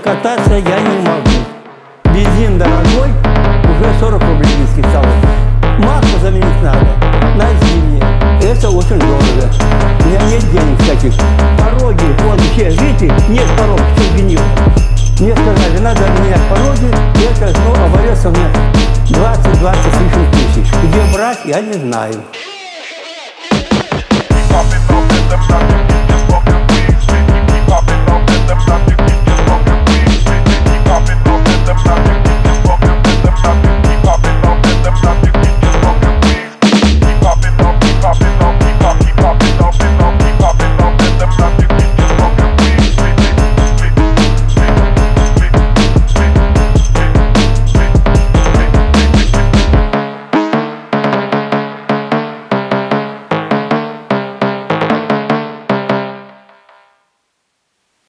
кататься я не могу. Бензин дорогой, уже 40 рублей низкий стало. Масло заменить надо на зимнее. Это очень дорого. У меня нет денег всяких. Пороги, вот все, видите, нет порог, все гнил. Мне сказали, надо менять пороги, это, ну, обойдется мне 20 с лишним тысяч. Где брать, я не знаю.